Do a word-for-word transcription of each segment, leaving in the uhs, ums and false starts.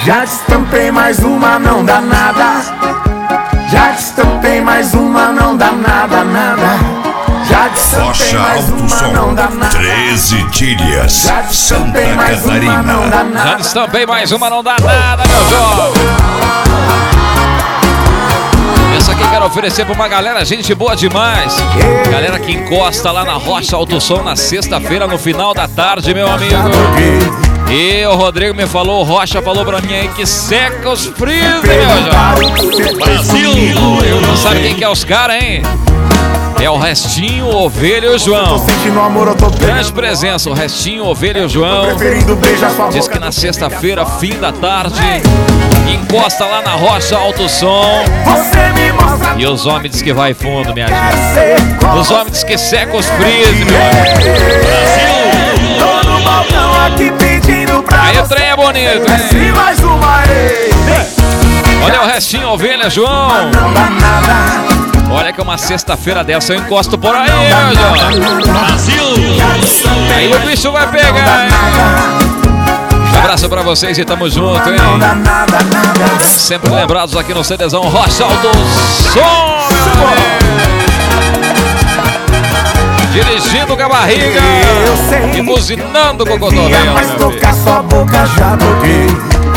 Já te estampei mais uma, não dá nada. Já te estampei mais uma, não dá nada, nada. Já te estampei mais uma, não dá nada. treze Tílias, Santa Catarina. Já te estampei mais uma, não dá nada, meu jovem. Essa aqui eu quero oferecer pra uma galera, gente boa demais. Galera que encosta lá na Rocha Alto Som na sexta-feira, no final da tarde, meu amigo. E o Rodrigo me falou, o Rocha falou pra mim aí que seca os frios, meu jovem. Brasil! Não sabe quem que é os caras, hein? É o Restinho, Ovelha e o João. Grande presença, o Restinho, Ovelha e o João. Diz que na sexta-feira, fim da tarde, encosta lá na Rocha Alto Som. E os homens diz que vai fundo, minha gente. Os homens diz que seca os frios, meu amigo. Brasil! Aí o trem é bonito, hein? Olha o Restinho, Ovelha, João. Olha que uma sexta-feira dessa eu encosto por aí, meu João. Brasil! Aí o bicho vai pegar, hein? Um abraço pra vocês e tamo junto, hein? Sempre lembrados aqui no CDzão Rocha Alto Som, meu amigo. Dirigindo com a barriga e buzinando com o cotovelo. Mas tocar sua boca já toquei.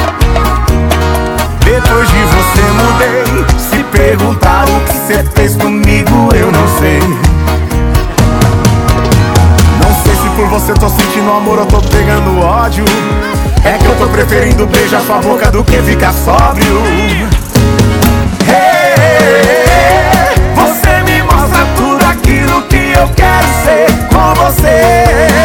Depois de você mudei. Se perguntar o que você fez comigo, eu não sei. Não sei se por você tô sentindo amor ou tô pegando ódio. É que eu tô preferindo beijar sua boca do que ficar sóbrio. Hey, você me mostra tudo aquilo que eu quero ser com você.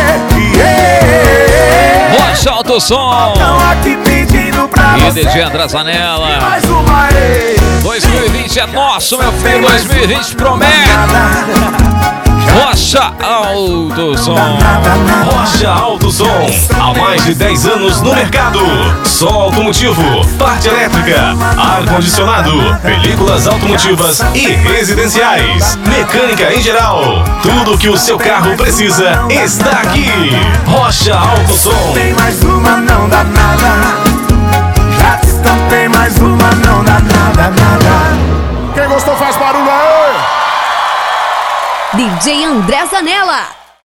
Yeah. Rocha Alto Som. Aqui pedindo pra e D J André Zanella. dois mil e vinte é nosso, meu filho. dois mil e vinte promete. Rocha Alto Som. Rocha Alto Som, há mais de dez anos no mercado. Som automotivo, parte elétrica, ar-condicionado, películas automotivas e residenciais, mecânica em geral. Tudo que o seu carro precisa está aqui. Rocha Alto Som. Tem mais uma, não dá nada. Já te estampei mais uma, não dá nada, nada. Quem gostou faz barulho aí. D J André Zanella.